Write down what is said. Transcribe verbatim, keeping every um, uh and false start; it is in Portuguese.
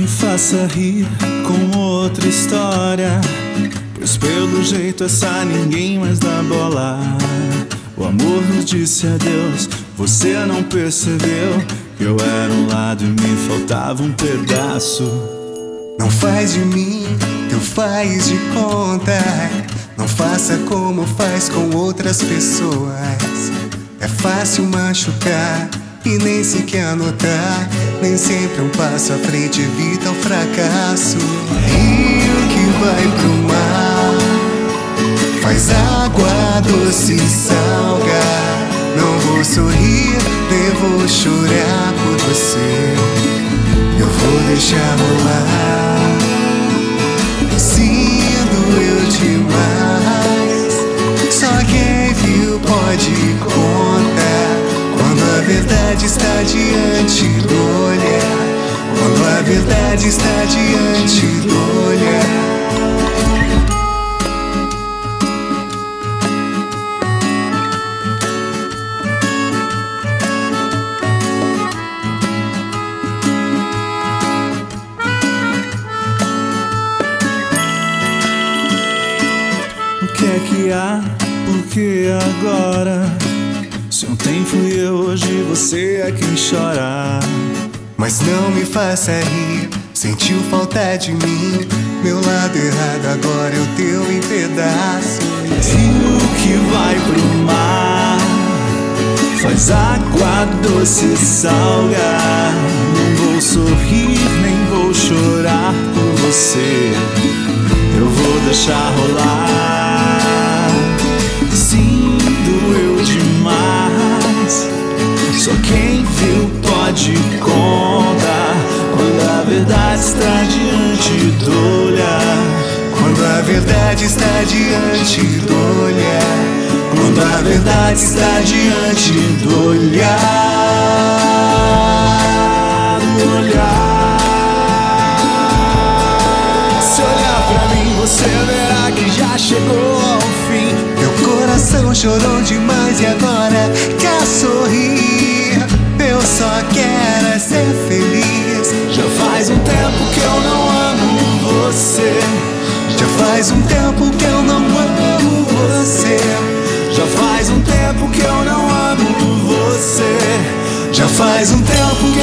me faça rir com outra história, pois pelo jeito essa ninguém mais dá bola. O amor nos disse adeus, você não percebeu que eu era um lado e me faltava um pedaço. Não faz de mim teu faz de conta, não faça como faz com outras pessoas. É fácil machucar e nem sequer notar, nem sempre um passo à frente evita o fracasso. Rio que vai pro mar, faz água doce e salga. Não vou sorrir, nem vou chorar por você, eu vou deixar rolar. Se doeu demais, só quem viu pode contar. Quando a verdade está diante do olhar, quando a verdade está diante do olhar. O que é que há? Por que agora? Se ontem fui eu, hoje você é quem chora. Mas não me faça rir, sentiu falta de mim. Meu lado errado agora é o teu em pedaços. Rio que vai pro mar, faz água doce e salga. Não vou sorrir, nem vou chorar por você, eu vou deixar rolar. Sim, doeu demais, só quem viu pode contar. Quando a verdade está diante do olhar, quando a verdade está diante do olhar, quando a verdade está diante do olhar, do olhar. Se olhar pra mim, você verá que já chegou ao fim. Meu coração chorou demais e agora quer sorrir. Eu só quero é ser feliz. Já faz um tempo que eu não amo você, já faz um tempo que eu não amo você, já faz um tempo que eu não amo você, já faz um tempo